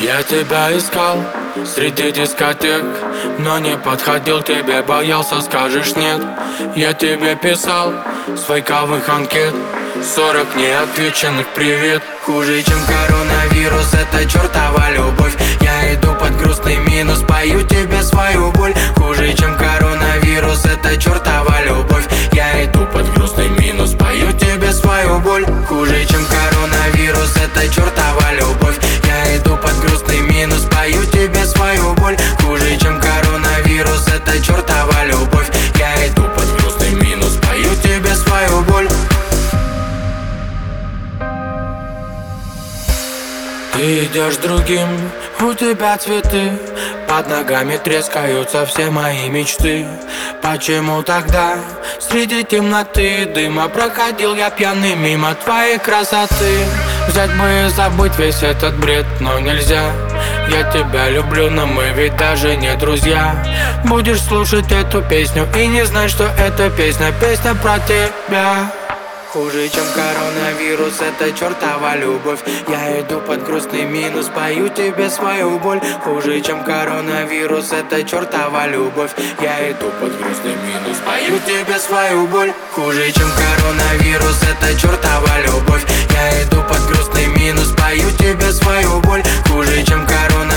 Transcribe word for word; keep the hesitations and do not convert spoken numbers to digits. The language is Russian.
Я тебя искал среди дискотек, но не подходил к тебе, боялся, скажешь нет. Я тебе писал с фейковых анкет сорок неотвеченных привет. Хуже, чем коронавирус, это чертова любовь. Я иду под грустный минус, пою тебе свою боль. Хуже, чем коронавирус, это чертова любовь. Я иду под грустный минус, пою тебе свою боль. Хуже, чем коронавирус, это чертова любовь. Я иду под грустный минус, пою тебе свою боль. Хуже, чем коронавирус, это чертова любовь. Я иду под грустный минус, пою тебе свою боль. Ты идешь другим, у тебя цветы, под ногами трескаются все мои мечты. Почему тогда среди темноты дыма проходил я пьяный мимо твоей красоты? Взять бы и забыть весь этот бред, но нельзя. Я тебя люблю, но мы ведь даже не друзья. Будешь слушать эту песню и не знать, что эта песня, песня про тебя. Хуже, чем коронавирус, это чертова любовь. Я иду под грустный минус, пою тебе свою боль. Хуже, чем коронавирус, это чертова любовь. Я иду под грустный минус, пою тебе свою боль. Хуже, чем коронавирус, это чертова любовь. Я иду под грустный минус, пою тебе свою боль. Хуже, чем коронавирус.